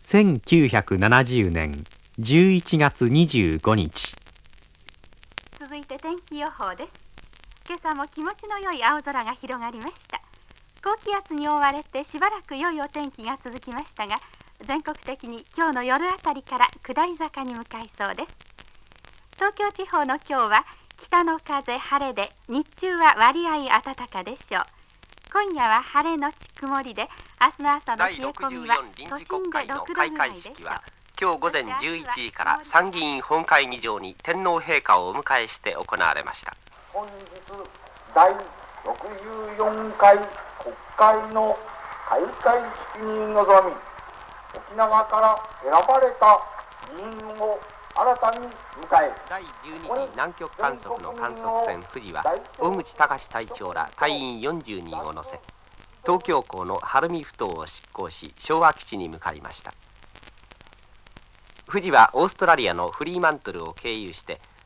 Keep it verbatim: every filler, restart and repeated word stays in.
せんきゅうひゃくななじゅうねんじゅういちがつにじゅうごにち。 続いて天気予報です。今朝も気持ちの良い青空が広がりました。高気圧に覆われてしばらく良いお天気が続きましたが、全国的に今日の夜あたりから下り坂に向かいそうです。東京地方の今日は北の風晴れで、日中は割合暖かでしょう。今夜は晴れのち曇りで、明日の朝の冷え込みは都心でろくどぐらいでしょう。 今日午前じゅういちじから参議院本会議場に天皇陛下をお迎えして行われました。 本日だいろくじゅうよんかい国会の開会式に臨み、沖縄から選ばれた議員を新たに迎え、 だいじゅうに次南極観測の観測船富士は大口隆隊長ら隊員よんじゅうにんを乗せ、東京港の晴海埠頭を出港し、昭和基地に向かいました。富士はオーストラリアのフリーマントルを経由して